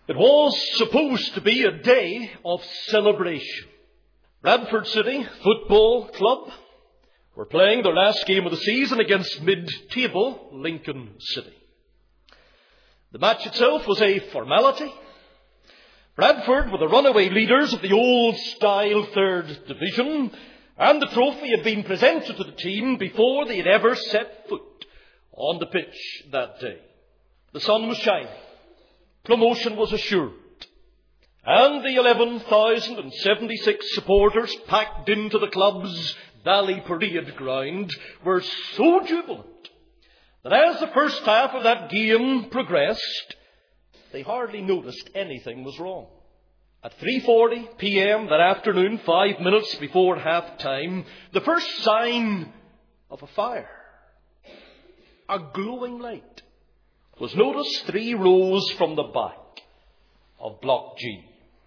It was supposed to be a day of celebration. Bradford City Football Club were playing their last game of the season against mid-table Lincoln City. The match itself was a formality. Bradford were the runaway leaders of the old-style third division, and the trophy had been presented to the team before they had ever set foot on the pitch that day. The sun was shining. Promotion was assured. And the 11,076 supporters packed into the club's Valley Parade ground were so jubilant that as the first half of that game progressed, they hardly noticed anything was wrong. At 3:40 p.m. that afternoon, 5 minutes before half-time, the first sign of a fire, a glowing light, was noticed 3 rows from the back of Block G.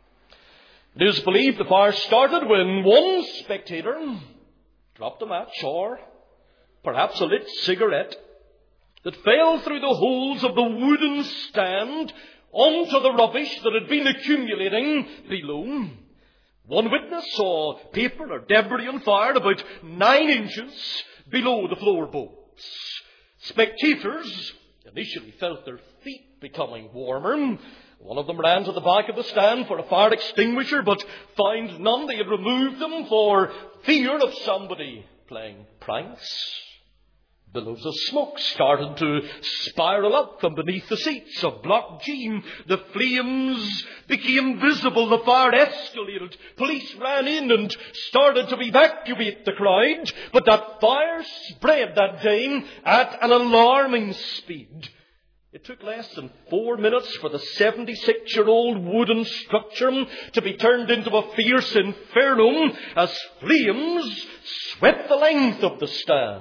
It is believed the fire started when one spectator dropped a match or perhaps a lit cigarette that fell through the holes of the wooden stand onto the rubbish that had been accumulating below. One witness saw paper or debris on fire about 9 inches below the floorboards. Spectators initially felt their feet becoming warmer. One of them ran to the back of the stand for a fire extinguisher, but found none. They had removed them for fear of somebody playing pranks. Billows of smoke started to spiral up from beneath the seats of Block G. The flames became visible. The fire escalated. Police ran in and started to evacuate the crowd. But that fire spread that day at an alarming speed. It took less than 4 minutes for the 76-year-old wooden structure to be turned into a fierce inferno as flames swept the length of the stand.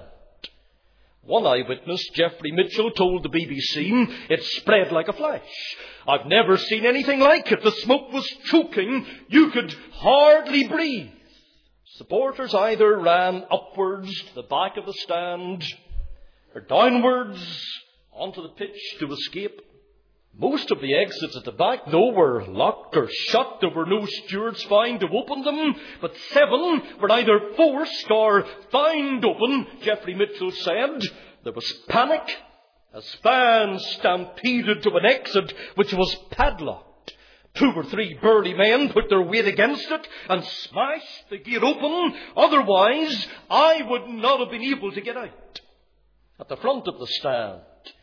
One eyewitness, Geoffrey Mitchell, told the BBC, "It spread like a flash. I've never seen anything like it. The smoke was choking. You could hardly breathe." Supporters either ran upwards to the back of the stand or downwards onto the pitch to escape. Most of the exits at the back, though, were locked or shut. There were no stewards found to open them, but 7 were either forced or found open, Geoffrey Mitchell said. There was panic as fans stampeded to an exit which was padlocked. 2 or 3 burly men put their weight against it and smashed the gate open. Otherwise, I would not have been able to get out. At the front of the stand,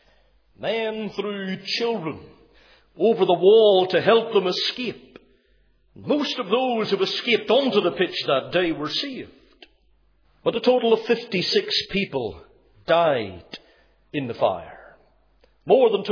men threw children over the wall to help them escape. Most of those who escaped onto the pitch that day were saved. But a total of 56 people died in the fire. More than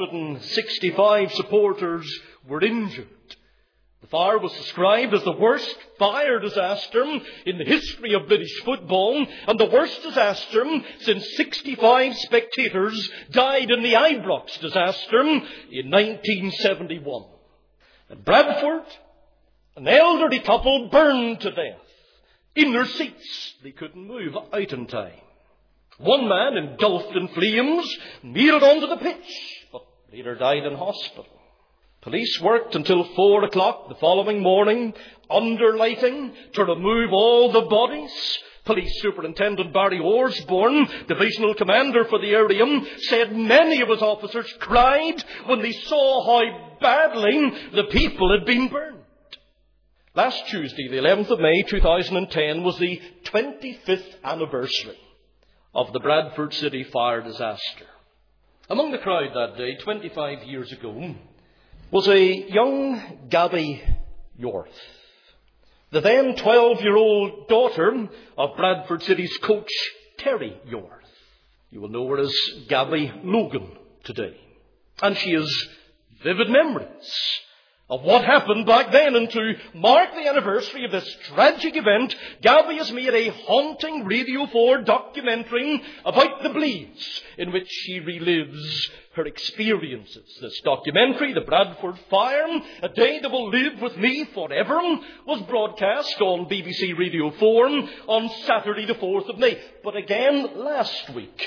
265 supporters were injured. The fire was described as the worst fire disaster in the history of British football and the worst disaster since 65 spectators died in the Ibrox disaster in 1971. At Bradford, an elderly couple burned to death in their seats. They couldn't move out in time. One man, engulfed in flames, made it onto the pitch, but later died in hospital. Police worked until 4 o'clock the following morning, underlighting, to remove all the bodies. Police Superintendent Barry Osborne, divisional commander for the area, said many of his officers cried when they saw how badly the people had been burned. Last Tuesday, the 11th of May 2010, was the 25th anniversary of the Bradford City fire disaster. Among the crowd that day, 25 years ago, was a young Gabby Yorth, the then 12-year-old daughter of Bradford City's coach, Terry Yorth. You will know her as Gabby Logan today. And she has vivid memories of what happened back then. And to mark the anniversary of this tragic event, Gabby has made a haunting Radio 4 documentary about the Bleeds, in which she relives her experiences. This documentary, The Bradford Fire, A Day That Will Live With Me Forever, was broadcast on BBC Radio 4 on Saturday the 4th of May. But again last week,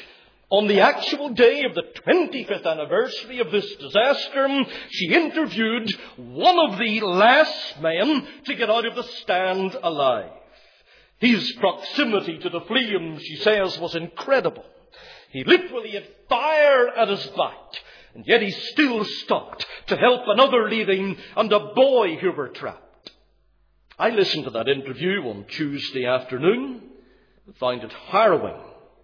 On the actual day of the 25th anniversary of this disaster, she interviewed one of the last men to get out of the stand alive. His proximity to the flames, she says, was incredible. He literally had fire at his back, and yet he still stopped to help another living and a boy who were trapped. I listened to that interview on Tuesday afternoon. I found it harrowing.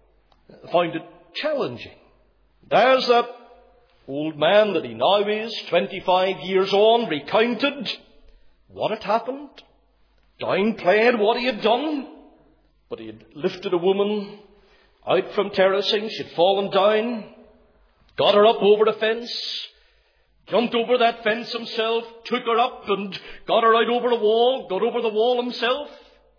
I found it challenging. There's that old man that he now is, 25 years on, recounted what had happened, downplayed what he had done, but he had lifted a woman out from terracing. She'd fallen down, got her up over the fence, jumped over that fence himself, took her up and got her out over the wall, got over the wall himself.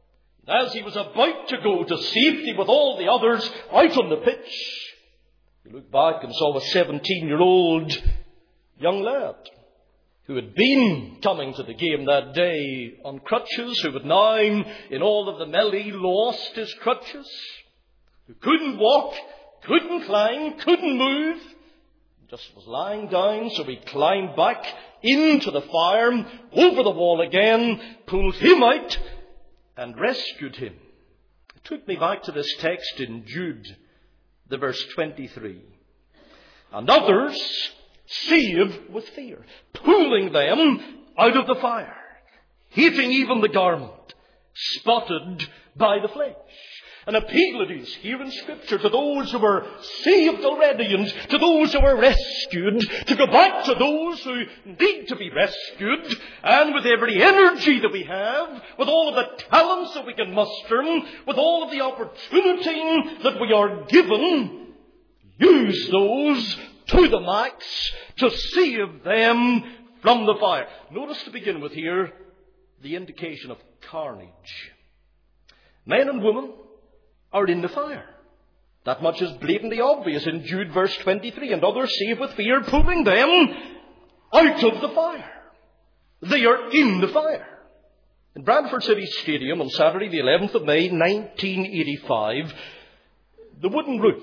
As he was about to go to safety with all the others out on the pitch, he looked back and saw a 17-year-old young lad who had been coming to the game that day on crutches, who had now, in all of the melee, lost his crutches, who couldn't walk, couldn't climb, couldn't move, just was lying down. So he climbed back into the fire, over the wall again, pulled him out, and rescued him. It took me back to this text in Jude, the verse 23. And others save with fear, pulling them out of the fire, hating even the garment, spotted by the flesh. An appeal it is here in Scripture to those who were saved already and to those who were rescued, to go back to those who need to be rescued, and with every energy that we have, with all of the talents that we can muster, with all of the opportunity that we are given, use those to the max to save them from the fire. Notice to begin with here the indication of carnage. Men and women are in the fire. That much is blatantly obvious in Jude verse 23. And others save with fear, pulling them out of the fire. They are in the fire. In Bradford City Stadium on Saturday the 11th of May 1985, the wooden roof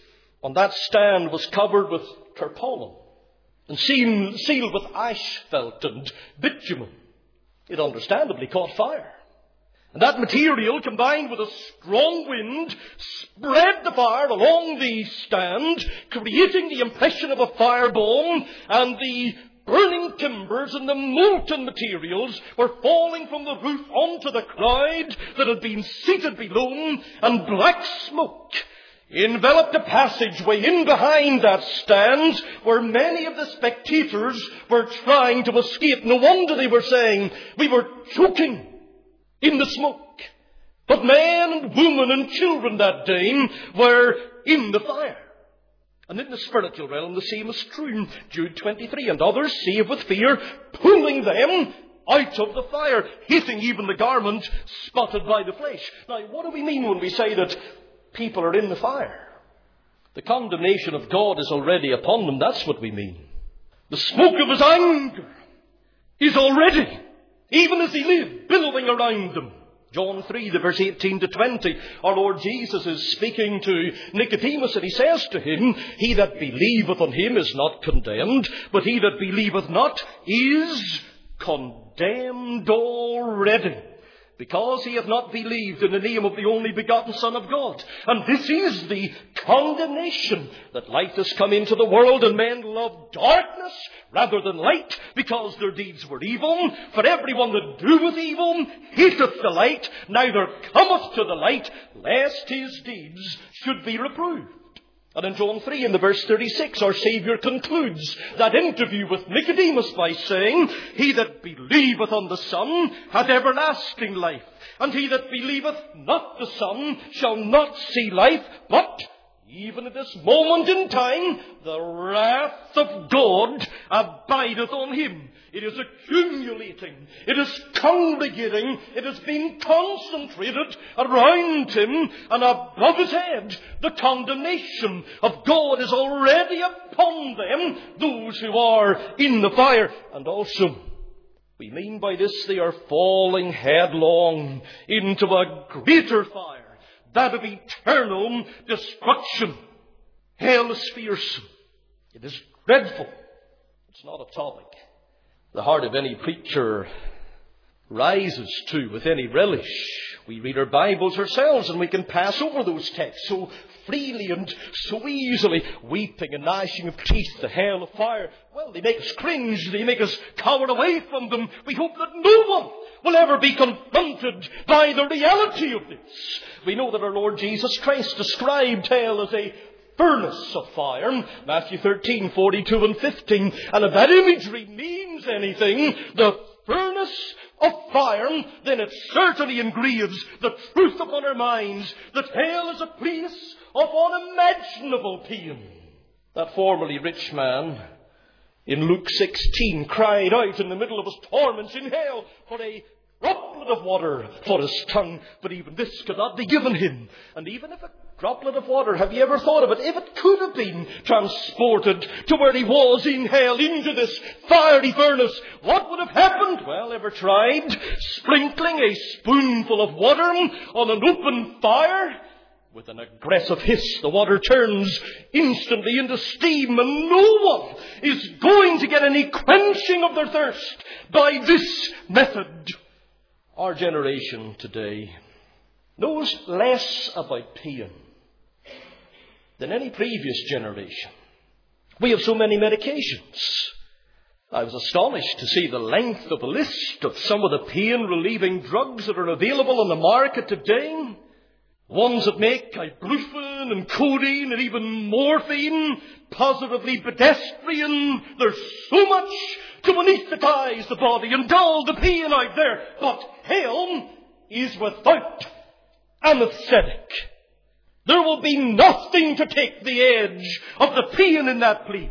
on that stand was covered with tarpaulin and sealed with asphalt and bitumen. It understandably caught fire. And that material, combined with a strong wind, spread the fire along the stand, creating the impression of a firebomb, and the burning timbers and the molten materials were falling from the roof onto the crowd that had been seated below, and black smoke enveloped a passageway in behind that stand where many of the spectators were trying to escape. No wonder they were saying, "We were choking in the smoke." But men and women and children that day were in the fire. And in the spiritual realm, the same is true. Jude 23, and others save with fear, pulling them out of the fire, hating even the garment spotted by the flesh. Now, what do we mean when we say that people are in the fire? The condemnation of God is already upon them. That's what we mean. The smoke of his anger is already, even as he lived, billowing around them. John 3, the verse 18 to 20, our Lord Jesus is speaking to Nicodemus, and he says to him, "He that believeth on him is not condemned, but he that believeth not is condemned already, because he hath not believed in the name of the only begotten Son of God." And this is the condemnation, that light has come into the world, and men love darkness rather than light, because their deeds were evil. For everyone that doeth evil hateth the light, neither cometh to the light, lest his deeds should be reproved. And in John 3, in the verse 36, our Saviour concludes that interview with Nicodemus by saying, "He that believeth on the Son hath everlasting life, and he that believeth not the Son shall not see life, but even at this moment in time, the wrath of God abideth on him." It is accumulating. It is congregating. It has been concentrated around him and above his head. The condemnation of God is already upon them, those who are in the fire. And also, we mean by this, they are falling headlong into a greater fire, that of eternal destruction. Hell is fearsome. It is dreadful. It's not a topic the heart of any preacher rises to with any relish. We read our Bibles ourselves and we can pass over those texts so freely and so easily. Weeping and gnashing of teeth, the hell of fire. Well, they make us cringe. They make us cower away from them. We hope that no one will ever be confronted by the reality of this. We know that our Lord Jesus Christ described hell as a furnace of fire. Matthew 13, 42 and 15. And if that imagery means anything, the furnace of fire, then it certainly engraves the truth upon our minds that hell is a place of unimaginable pain. That formerly rich man in Luke 16 cried out in the middle of his torments in hell for a droplet of water for his tongue, but even this could not be given him. And even if a droplet of water, have you ever thought of it? If it could have been transported to where he was in hell, into this fiery furnace, what would have happened? Well, ever tried sprinkling a spoonful of water on an open fire? With an aggressive hiss, the water turns instantly into steam, and no one is going to get any quenching of their thirst by this method. Our generation today knows less about pain than any previous generation. We have so many medications. I was astonished to see the length of the list of some of the pain-relieving drugs that are available on the market today. Ones that make ibuprofen and codeine and even morphine positively pedestrian. There's so much to anesthetize the body and dull the pain out there. But hell is without anesthetic. There will be nothing to take the edge of the pain in that place.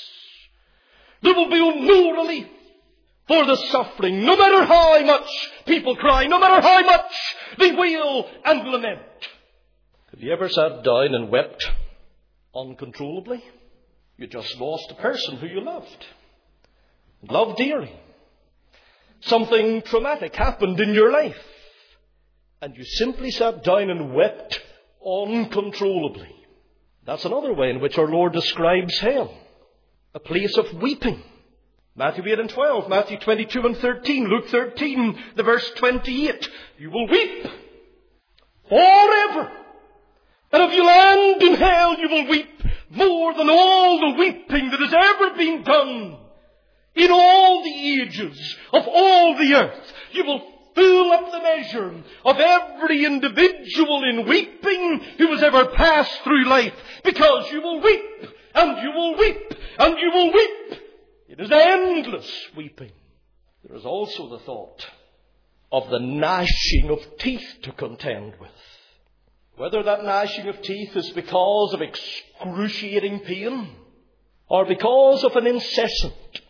There will be no relief for the suffering, no matter how much people cry, no matter how much they wail and lament. Have you ever sat down and wept uncontrollably? You just lost a person who you loved dearly. Something traumatic happened in your life, and you simply sat down and wept uncontrollably. That's another way in which our Lord describes hell. A place of weeping. Matthew 8 and 12, Matthew 22 and 13, Luke 13, the verse 28. You will weep forever. And if you land in hell, you will weep more than all the weeping that has ever been done in all the ages of all the earth. You will fill up the measure of every individual in weeping who has ever passed through life, because you will weep, and you will weep, and you will weep. It is endless weeping. There is also the thought of the gnashing of teeth to contend with. Whether that gnashing of teeth is because of excruciating pain or because of an incessant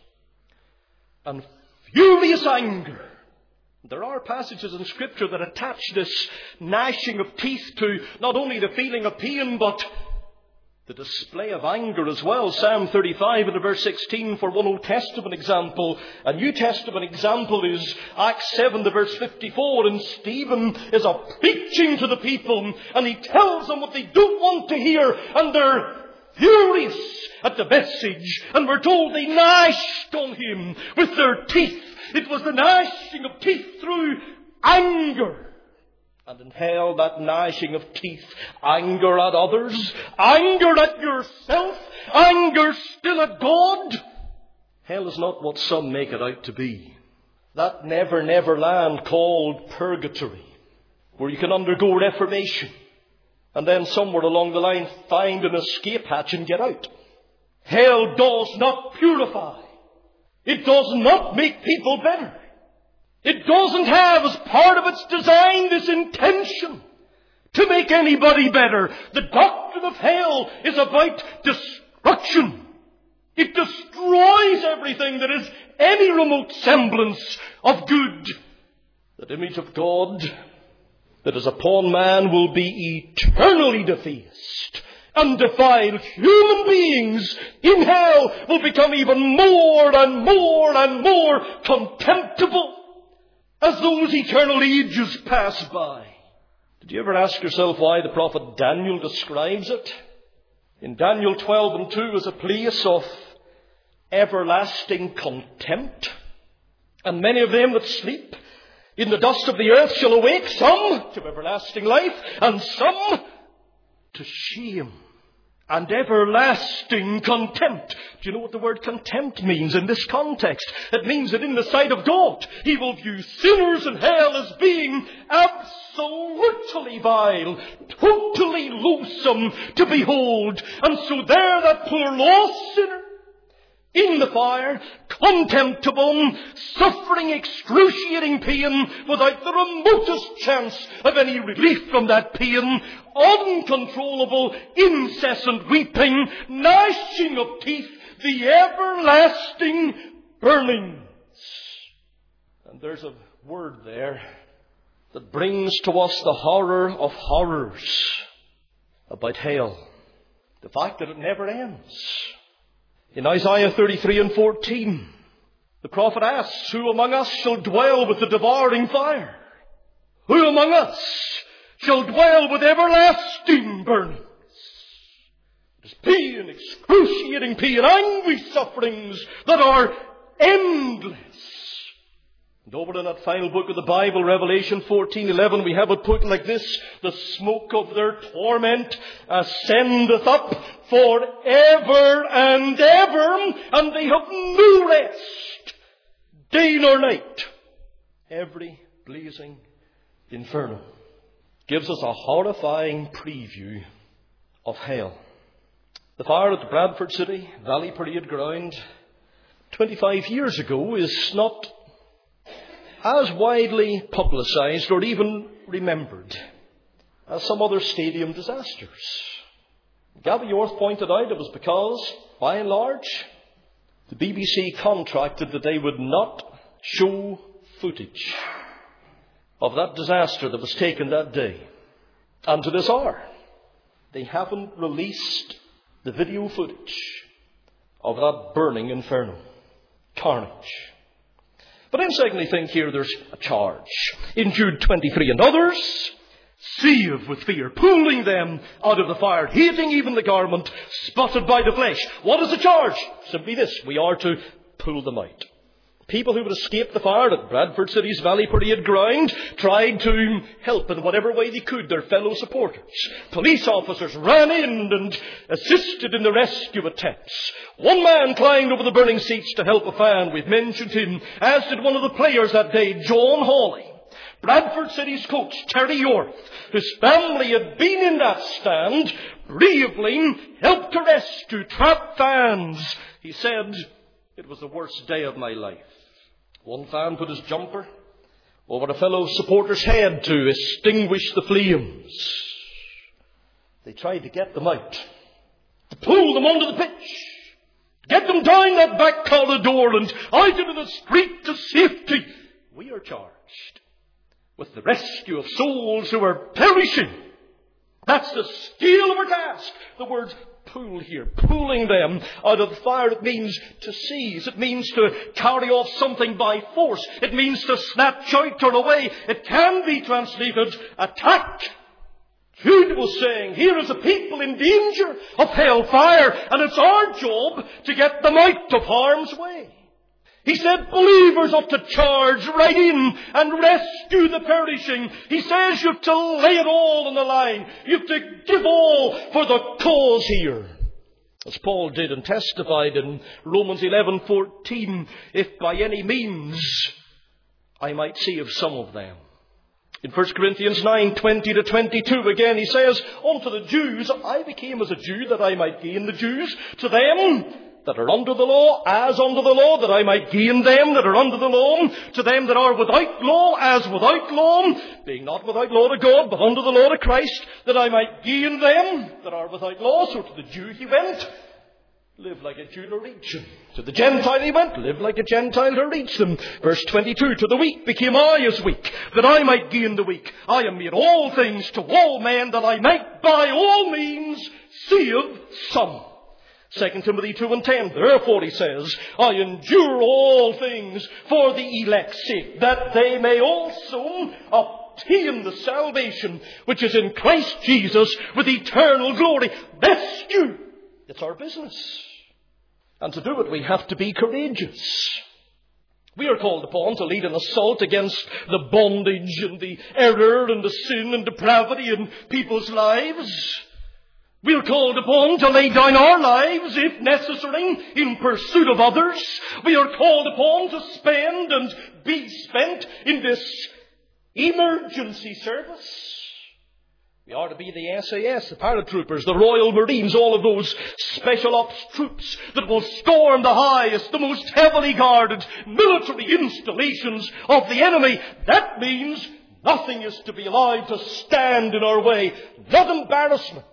and furious anger. There are passages in Scripture that attach this gnashing of teeth to not only the feeling of pain, but the display of anger as well. Psalm 35 and verse 16 for one Old Testament example. A New Testament example is Acts 7 to verse 54. And Stephen is preaching to the people, and he tells them what they don't want to hear, and they're furious at the message. And we're told they gnashed on him with their teeth. It was the gnashing of teeth through anger. And in hell, that gnashing of teeth, anger at others, anger at yourself, anger still at God. Hell is not what some make it out to be. That never land called purgatory, where you can undergo reformation and then somewhere along the line find an escape hatch and get out. Hell does not purify. It does not make people better. It doesn't have as part of its design this intention to make anybody better. The doctrine of hell is about destruction. It destroys everything that is any remote semblance of good. That image of God that is upon man will be eternally defaced and defiled. Human beings in hell will become even more and more and more contemptible as those eternal ages pass by. Did you ever ask yourself why the prophet Daniel describes it In Daniel 12:2 is a place of everlasting contempt. And many of them that sleep in the dust of the earth shall awake, some to everlasting life, and some to shame and everlasting contempt. Do you know what the word contempt means in this context? It means that in the sight of God, He will view sinners in hell as being absolutely vile, totally loathsome to behold. And so there that poor lost sinner in the fire, contemptible, suffering excruciating pain without the remotest chance of any relief from that pain, uncontrollable, incessant weeping, gnashing of teeth, the everlasting burnings. And there's a word there that brings to us the horror of horrors about hell. The fact that it never ends. In Isaiah 33:14, the prophet asks, who among us shall dwell with the devouring fire? Who among us shall dwell with everlasting burnings? It is pain, excruciating pain, anguish sufferings that are endless. And over in that final book of the Bible, Revelation 14:11, we have it put like this: the smoke of their torment ascendeth up forever and ever, and they have no rest, day nor night. Every blazing inferno gives us a horrifying preview of hell. The fire at the Bradford City Valley Parade Ground 25 years ago is not as widely publicised or even remembered as some other stadium disasters. Gabby Orth pointed out it was because, by and large, the BBC contracted that they would not show footage of that disaster that was taken that day. And to this hour, they haven't released the video footage of that burning inferno. Carnage. But then secondly, think here there's a charge. In Jude 23, and others save with fear, pulling them out of the fire, hating even the garment spotted by the flesh. What is the charge? Simply this: we are to pull them out. People who had escaped the fire at Bradford City's Valley Parade Ground tried to help in whatever way they could their fellow supporters. Police officers ran in and assisted in the rescue attempts. One man climbed over the burning seats to help a fan. We've mentioned him, as did one of the players that day, John Hawley. Bradford City's coach, Terry Yorth, whose family had been in that stand, bravely helped to rescue trapped fans. He said, "It was the worst day of my life." One fan put his jumper over a fellow supporter's head to extinguish the flames. They tried to get them out, to pull them onto the pitch, get them down that back corridor and out into the street to safety. We are charged with the rescue of souls who are perishing. That's the scale of our task. The word pull here, pulling them out of the fire. It means to seize. It means to carry off something by force. It means to snatch out or away. It can be translated attack. Jude was saying, here is a people in danger of hellfire, and it's our job to get them out of harm's way. He said believers ought to charge right in and rescue the perishing. He says you have to lay it all on the line. You have to give all for the cause here. As Paul did and testified in Romans 11:14, if by any means I might save some of them. In 1 Corinthians 9:20-22 again he says, unto the Jews I became as a Jew that I might gain the Jews. To them that are under the law, as under the law, that I might gain them that are under the law. To them that are without law, as without law, being not without law to God, but under the law to Christ, that I might gain them that are without law. So to the Jew he went, live like a Jew to reach him. To the Gentile he went, live like a Gentile to reach them. Verse 22, to the weak became I as weak, that I might gain the weak. I am made all things to all men, that I might by all means save some. 2 Timothy 2:10, therefore he says, I endure all things for the elect's sake, that they may also obtain the salvation which is in Christ Jesus with eternal glory. Rescue It's our business. And to do it, we have to be courageous. We are called upon to lead an assault against the bondage and the error and the sin and depravity in people's lives. We are called upon to lay down our lives, if necessary, in pursuit of others. We are called upon to spend and be spent in this emergency service. We are to be the SAS, the paratroopers, the Royal Marines, all of those special ops troops that will storm the highest, the most heavily guarded military installations of the enemy. That means nothing is to be allowed to stand in our way. Not embarrassment,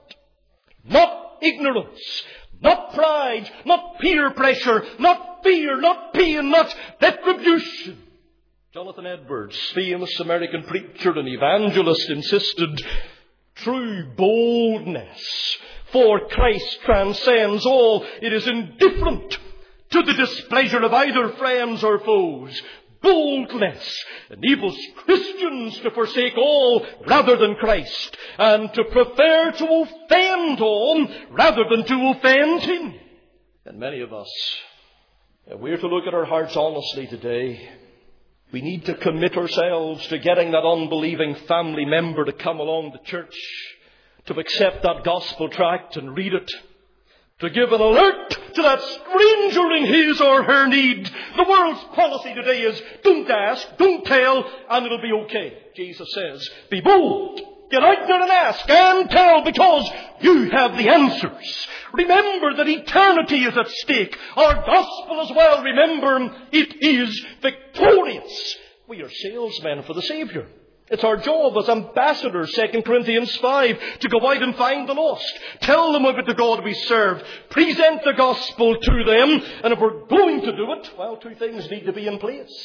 not ignorance, not pride, not peer pressure, not fear, not pain, not retribution. Jonathan Edwards, famous American preacher and evangelist, insisted, true boldness for Christ transcends all. It is indifferent to the displeasure of either friends or foes. Boldness enables Christians to forsake all rather than Christ, and to prefer to offend all rather than to offend Him. And many of us, if we're to look at our hearts honestly today, we need to commit ourselves to getting that unbelieving family member to come along to church, to accept that gospel tract and read it, to give an alert to that stranger in his or her need. The world's policy today is don't ask, don't tell, and it'll be okay. Jesus says, be bold. Get out there and ask and tell, because you have the answers. Remember that eternity is at stake. Our gospel as well, remember, it is victorious. We are salesmen for the Savior. It's our job as ambassadors, 2 Corinthians 5, to go out and find the lost. Tell them about the God we serve. Present the gospel to them. And if we're going to do it, well, two things need to be in place.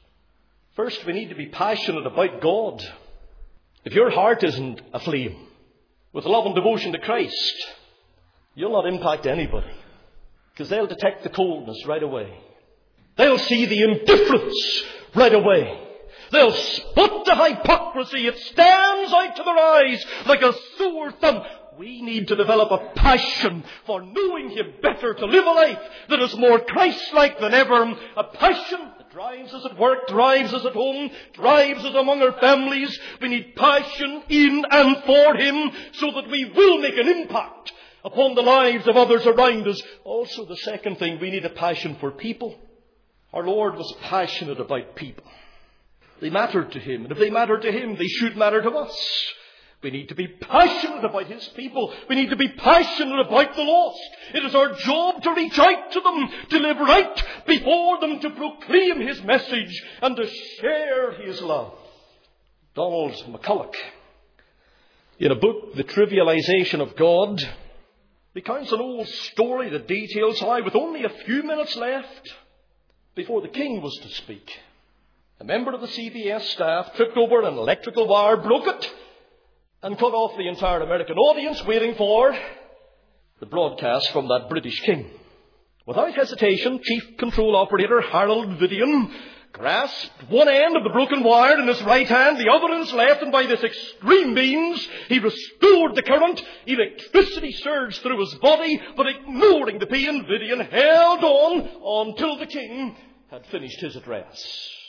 First, we need to be passionate about God. If your heart isn't aflame with love and devotion to Christ, you'll not impact anybody, because they'll detect the coldness right away. They'll see the indifference right away. They'll spot the hypocrisy. It stands out to their eyes like a sore thumb. We need to develop a passion for knowing Him better, to live a life that is more Christ-like than ever. A passion that drives us at work, drives us at home, drives us among our families. We need passion in and for Him so that we will make an impact upon the lives of others around us. Also, the second thing, we need a passion for people. Our Lord was passionate about people. They mattered to Him, and if they mattered to Him, they should matter to us. We need to be passionate about His people. We need to be passionate about the lost. It is our job to reach out to them, to live right before them, to proclaim His message, and to share His love. Donald McCulloch, in a book, The Trivialization of God, recounts an old story that details how, with only a few minutes left before the king was to speak, a member of the CBS staff tripped over an electrical wire, broke it, and cut off the entire American audience waiting for the broadcast from that British king. Without hesitation, Chief Control Operator Harold Vidian grasped one end of the broken wire in his right hand, the other in his left, and by this extreme means he restored the current. Electricity surged through his body, but ignoring the pain, Vidian held on until the king had finished his address.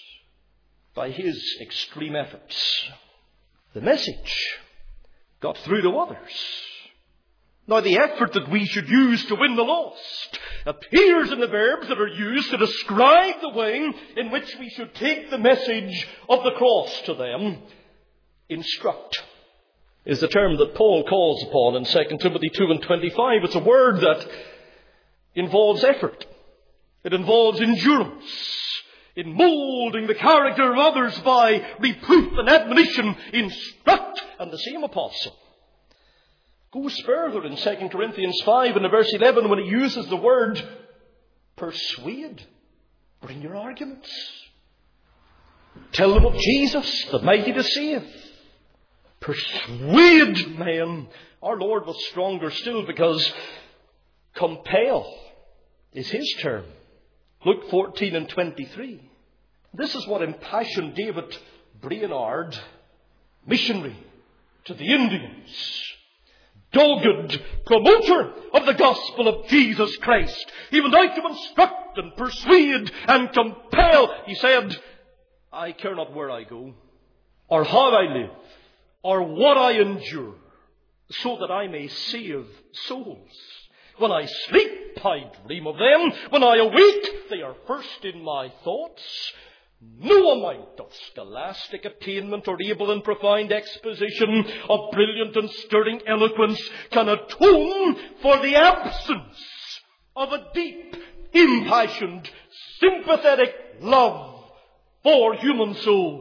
By his extreme efforts, the message got through to others. Now, the effort that we should use to win the lost appears in the verbs that are used to describe the way in which we should take the message of the cross to them. Instruct is the term that Paul calls upon in 2 Timothy 2:25. It's a word that involves effort. It involves endurance in molding the character of others by reproof and admonition. Instruct. And the same apostle goes further in 2 Corinthians 5 and verse 11 when he uses the word persuade. Bring your arguments. Tell them of Jesus, the mighty to save. Persuade men. Our Lord was stronger still because compel is His term. Luke 14:23. This is what impassioned David Brainerd, missionary to the Indians. dogged promoter of the gospel of Jesus Christ. He went out to instruct and persuade and compel. He said, I care not where I go, or how I live, or what I endure, so that I may save souls. When I sleep, I dream of them. When I awake, they are first in my thoughts. No amount of scholastic attainment or able and profound exposition of brilliant and stirring eloquence can atone for the absence of a deep, impassioned, sympathetic love for human souls.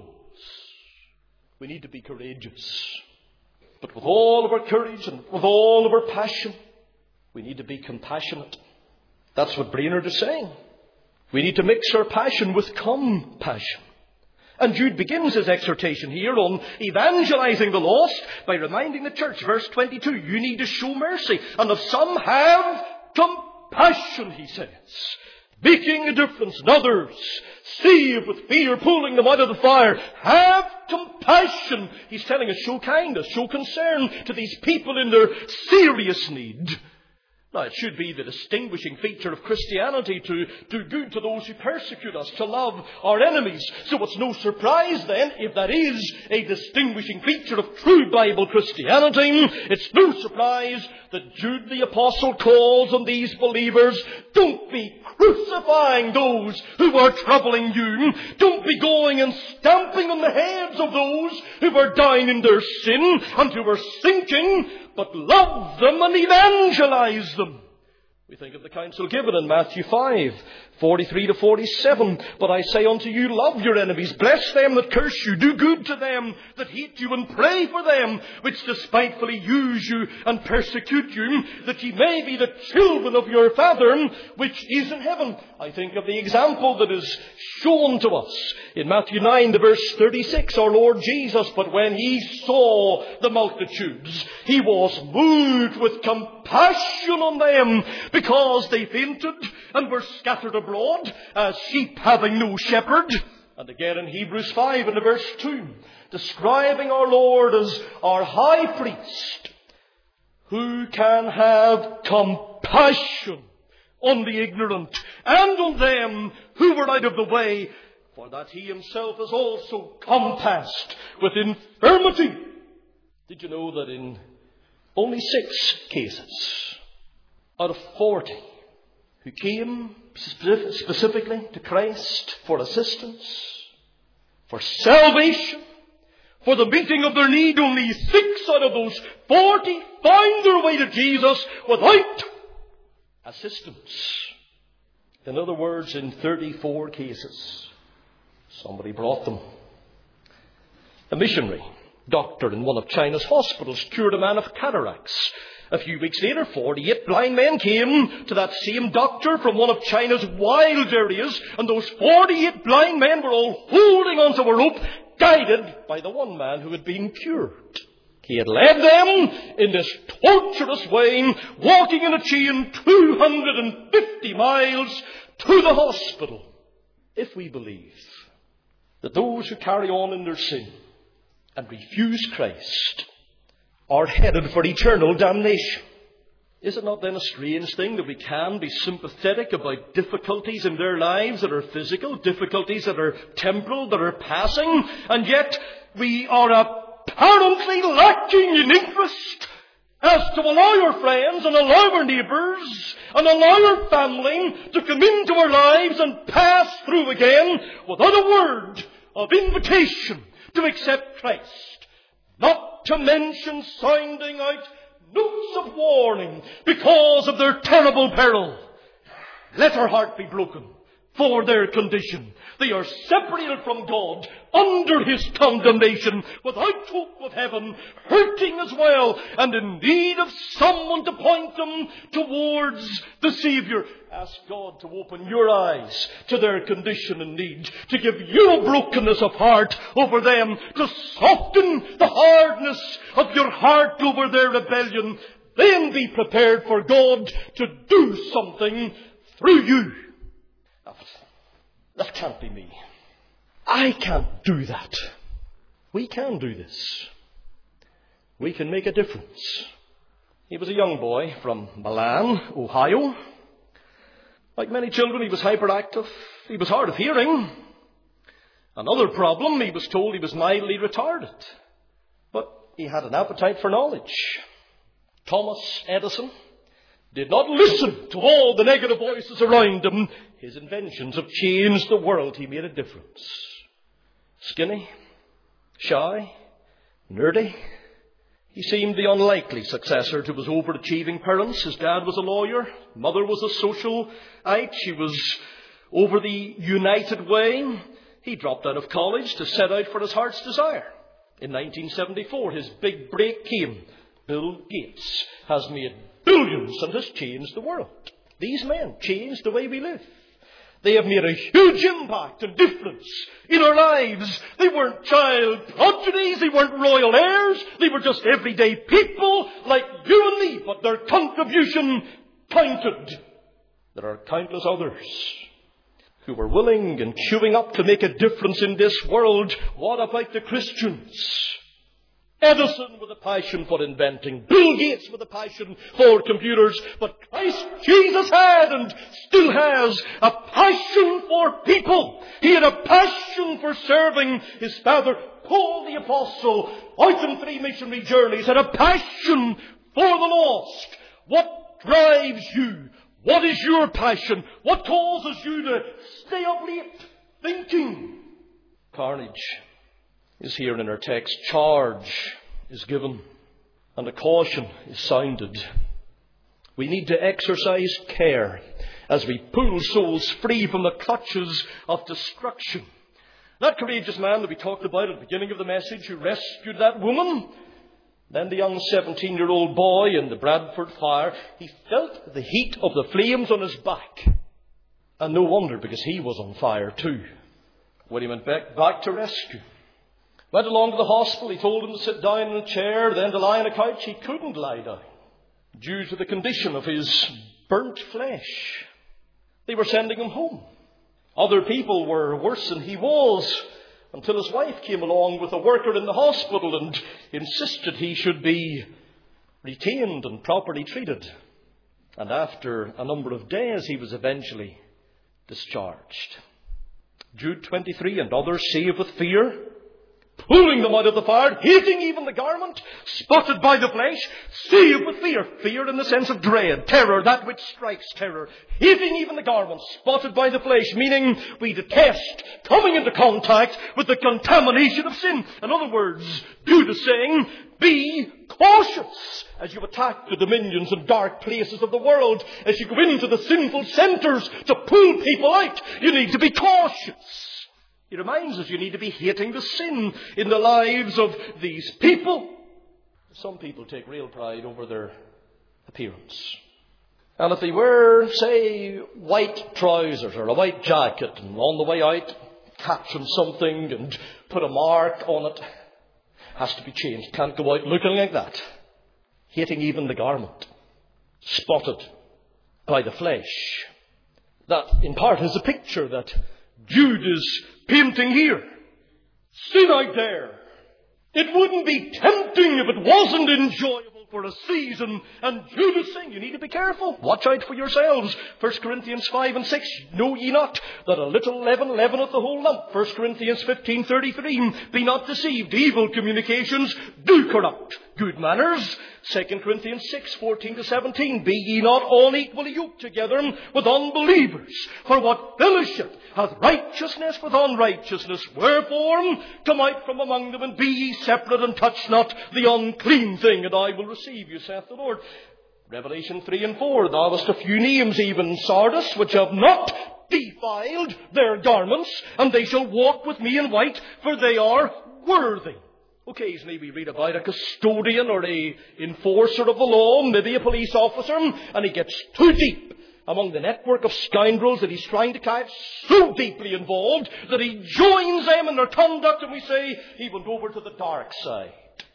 We need to be courageous. But with all of our courage and with all of our passion, we need to be compassionate. That's what Brainerd is saying. We need to mix our passion with compassion. And Jude begins his exhortation here on evangelizing the lost by reminding the church, verse 22, you need to show mercy. And of some have compassion, he says, making a difference in others, save with fear, pulling them out of the fire. Have compassion. He's telling us, show kindness, show concern to these people in their serious need. Now, it should be the distinguishing feature of Christianity to do good to those who persecute us, to love our enemies. So it's no surprise then, if that is a distinguishing feature of true Bible Christianity, it's no surprise that Jude the Apostle calls on these believers, don't be crucifying those who are troubling you. Don't be going and stamping on the heads of those who are down in their sin and who are sinking, but love them and evangelize them. We think of the counsel given in Matthew 5, 43 to 47. But I say unto you, love your enemies, bless them that curse you, do good to them that hate you, and pray for them which despitefully use you and persecute you, that ye may be the children of your Father which is in heaven. I think of the example that is shown to us in Matthew 9, the verse 36, our Lord Jesus, but when he saw the multitudes, he was moved with compassion on them, because they fainted and were scattered abroad as sheep having no shepherd. And again in Hebrews 5 and verse 2, describing our Lord as our high priest, who can have compassion on the ignorant and on them who were out of the way, for that he himself is also compassed with infirmity. Did you know that in only 6 cases out of 40 who came specifically to Christ for assistance, for salvation, for the meeting of their need, only 6 out of those 40 found their way to Jesus without assistance? In other words, in 34 cases, somebody brought them. A missionary doctor in one of China's hospitals cured a man of cataracts. A few weeks later, 48 blind men came to that same doctor from one of China's wild areas, and those 48 blind men were all holding onto a rope, guided by the one man who had been cured. He had led them in this torturous way, walking in a chain 250 miles to the hospital. If we believe that those who carry on in their sin and refuse Christ are headed for eternal damnation, is it not then a strange thing that we can be sympathetic about difficulties in their lives that are physical, difficulties that are temporal, that are passing, and yet we are apparently lacking in interest as to allow our friends and allow our neighbours and allow our family to come into our lives and pass through again without a word of invitation to accept Christ? Not to mention sounding out notes of warning because of their terrible peril. Let our heart be broken for their condition. They are separated from God, under His condemnation, without hope of heaven, hurting as well, and in need of someone to point them towards the Saviour. Ask God to open your eyes to their condition and need, to give you a brokenness of heart over them, to soften the hardness of your heart over their rebellion. Then be prepared for God to do something through you. That can't be me. I can't do that. We can do this. We can make a difference. He was a young boy from Milan, Ohio. Like many children, he was hyperactive. He was hard of hearing. Another problem, he was told he was mildly retarded. But he had an appetite for knowledge. Thomas Edison did not listen to all the negative voices around him. His inventions have changed the world. He made a difference. Skinny, shy, nerdy. He seemed the unlikely successor to his overachieving parents. His dad was a lawyer. Mother was a socialite. She was over the United Way. He dropped out of college to set out for his heart's desire. In 1974, his big break came. Bill Gates has made billions and has changed the world. These men changed the way we live. They have made a huge impact and difference in our lives. They weren't child prodigies. They weren't royal heirs. They were just everyday people like you and me. But their contribution counted. There are countless others who were willing and queuing up to make a difference in this world. What about the Christians? Edison with a passion for inventing. Bill Gates with a passion for computers. But Christ Jesus had and still has a passion for people. He had a passion for serving. His father, Paul the Apostle, out on 3 missionary journeys, had a passion for the lost. What drives you? What is your passion? What causes you to stay up late thinking? Carnage is here in our text. Charge is given and a caution is sounded. We need to exercise care as we pull souls free from the clutches of destruction. That courageous man that we talked about at the beginning of the message who rescued that woman, then the young 17-year-old boy in the Bradford fire, he felt the heat of the flames on his back. And no wonder, because he was on fire too. When he went back to rescue, went along to the hospital, he told him to sit down in a chair, then to lie on a couch. He couldn't lie down due to the condition of his burnt flesh. They were sending him home. Other people were worse than he was, until his wife came along with a worker in the hospital and insisted he should be retained and properly treated. And after a number of days, he was eventually discharged. Jude 23, and others saved with fear, pulling them out of the fire, hating even the garment, spotted by the flesh, saved with fear. Fear in the sense of dread, terror, that which strikes terror. Hating even the garment, spotted by the flesh, meaning we detest coming into contact with the contamination of sin. In other words, Jude is saying, be cautious as you attack the dominions and dark places of the world. As you go into the sinful centres to pull people out, you need to be cautious. He reminds us you need to be hating the sin in the lives of these people. Some people take real pride over their appearance. And if they wear, say, white trousers or a white jacket and on the way out catch on something and put a mark on it, has to be changed. Can't go out looking like that. Hating even the garment. Spotted by the flesh. That in part is a picture that Jude is painting here. Sin out there. It wouldn't be tempting if it wasn't enjoyable for a season. And Jude is saying you need to be careful. Watch out for yourselves. 1 Corinthians 5 and 6. Know ye not that a little leaven leaveneth the whole lump? 1 Corinthians 15:33. Be not deceived. Evil communications do corrupt good manners. 2 Corinthians 6:14-17. Be ye not all equally yoked together with unbelievers. For what fellowship hath righteousness with unrighteousness? Wherefore come out from among them, and be ye separate, and touch not the unclean thing, and I will receive you, saith the Lord. Revelation 3 and 4. Thou hast a few names, even Sardis, which have not defiled their garments, and they shall walk with me in white, for they are worthy. Occasionally we read about a custodian or a enforcer of the law, maybe a police officer, and he gets too deep among the network of scoundrels that he's trying to catch, so deeply involved that he joins them in their conduct, and we say he went over to the dark side.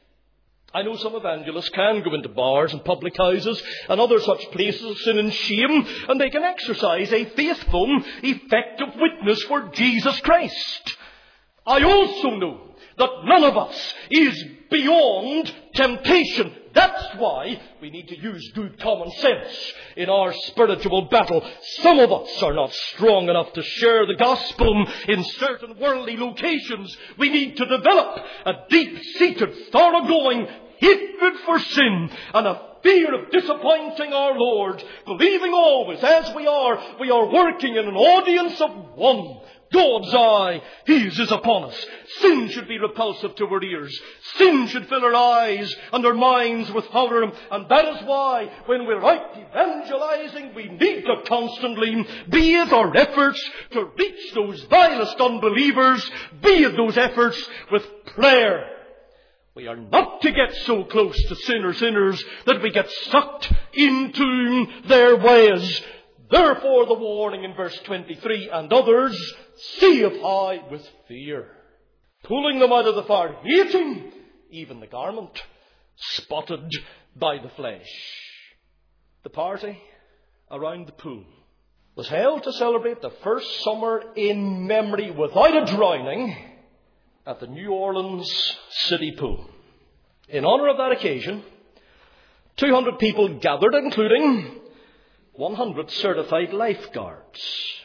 I know some evangelists can go into bars and public houses and other such places of sin and shame, and they can exercise a faithful, effective witness for Jesus Christ. I also know that none of us is beyond temptation. That's why we need to use good common sense in our spiritual battle. Some of us are not strong enough to share the gospel in certain worldly locations. We need to develop a deep-seated, thoroughgoing hatred for sin and a fear of disappointing our Lord, believing always, as we are working in an audience of one. God's eye, His is upon us. Sin should be repulsive to our ears. Sin should fill our eyes and our minds with horror. And that is why, when we're out evangelizing, we need to constantly be it our efforts to reach those vilest unbelievers, be it those efforts with prayer. We are not to get so close to sinners that we get sucked into their ways. Therefore the warning in verse 23, and others seeth I with fear, pulling them out of the fire, hating even the garment spotted by the flesh. The party around the pool was held to celebrate the first summer in memory without a drowning at the New Orleans City Pool. In honor of that occasion, 200 people gathered, including 100 certified lifeguards.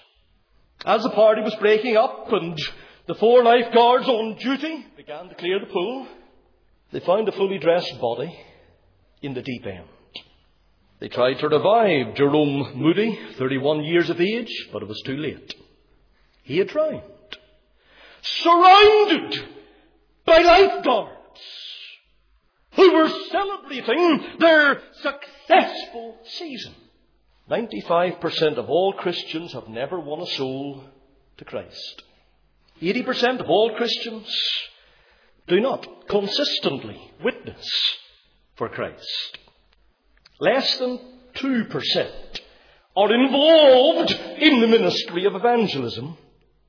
As the party was breaking up and the 4 lifeguards on duty began to clear the pool, they found a fully dressed body in the deep end. They tried to revive Jerome Moody, 31 years of age, but it was too late. He had drowned, surrounded by lifeguards who were celebrating their successful season. 95% of all Christians have never won a soul to Christ. 80% of all Christians do not consistently witness for Christ. Less than 2% are involved in the ministry of evangelism.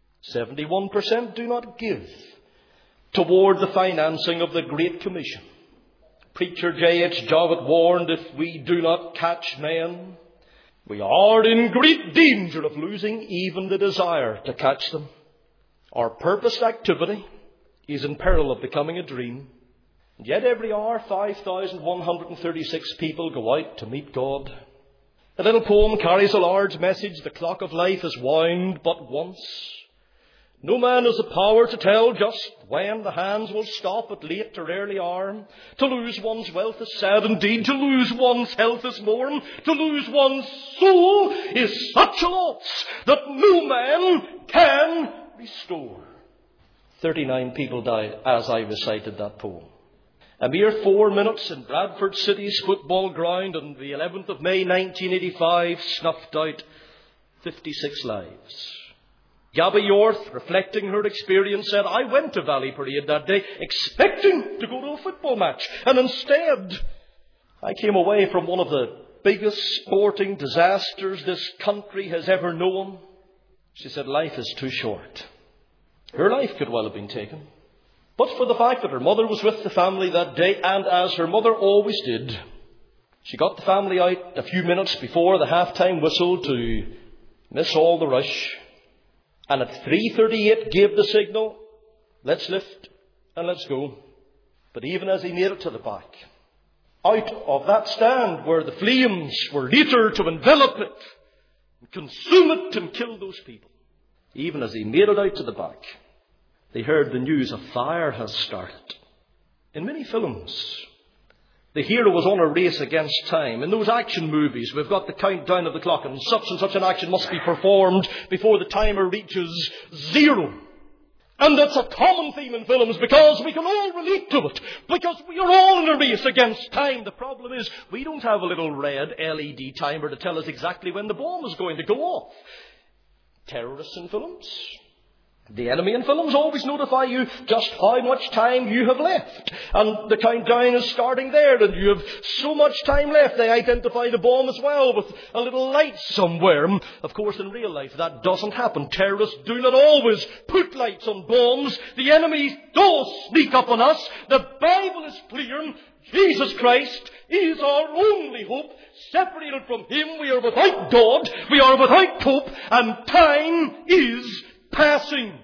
71% do not give toward the financing of the Great Commission. Preacher J.H. Jowett warned, if we do not catch men, we are in great danger of losing even the desire to catch them. Our purposed activity is in peril of becoming a dream. And yet every hour, 5,136 people go out to meet God. The little poem carries a large message. The clock of life is wound but once. No man has the power to tell just when the hands will stop at late or early hour. To lose one's wealth is sad indeed. To lose one's health is mourn. To lose one's soul is such a loss that no man can restore. 39 people died as I recited that poem. A mere 4 minutes in Bradford City's football ground on the 11th of May 1985 snuffed out 56 lives. Gabby Yorth, reflecting her experience, said, I went to Valley Parade that day expecting to go to a football match. And instead, I came away from one of the biggest sporting disasters this country has ever known. She said, life is too short. Her life could well have been taken. But for the fact that her mother was with the family that day, and as her mother always did, she got the family out a few minutes before the halftime whistle to miss all the rush. And at 3:38 gave the signal, let's lift and let's go. But even as he made it to the back, out of that stand where the flames were later to envelop it, and consume it and kill those people, even as he made it out to the back, they heard the news a fire has started. In many films, the hero was on a race against time. In those action movies, we've got the countdown of the clock, and such an action must be performed before the timer reaches 0. And that's a common theme in films because we can all relate to it. Because we are all in a race against time. The problem is we don't have a little red LED timer to tell us exactly when the bomb is going to go off. Terrorists in films, the enemy in films always notify you just how much time you have left. And the countdown is starting there, and you have so much time left. They identify the bomb as well with a little light somewhere. Of course, in real life, that doesn't happen. Terrorists do not always put lights on bombs. The enemy does sneak up on us. The Bible is clear. Jesus Christ is our only hope. Separated from Him, we are without God. We are without hope. And time is passing.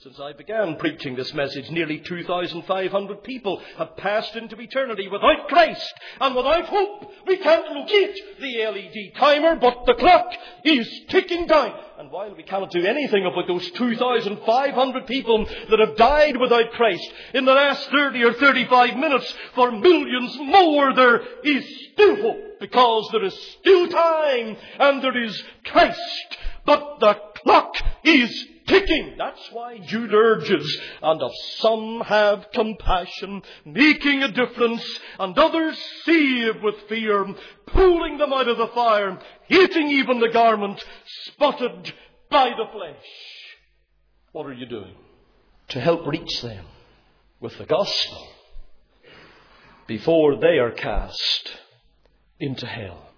Since I began preaching this message, nearly 2,500 people have passed into eternity without Christ and without hope. We can't locate the LED timer, but the clock is ticking down. And while we cannot do anything about those 2,500 people that have died without Christ in the last 30 or 35 minutes, for millions more there is still hope, because there is still time and there is Christ. But the clock is ticking. That's why Jude urges, and of some have compassion, making a difference, and others save with fear, pulling them out of the fire, hating even the garment spotted by the flesh. What are you doing to help reach them with the gospel before they are cast into hell?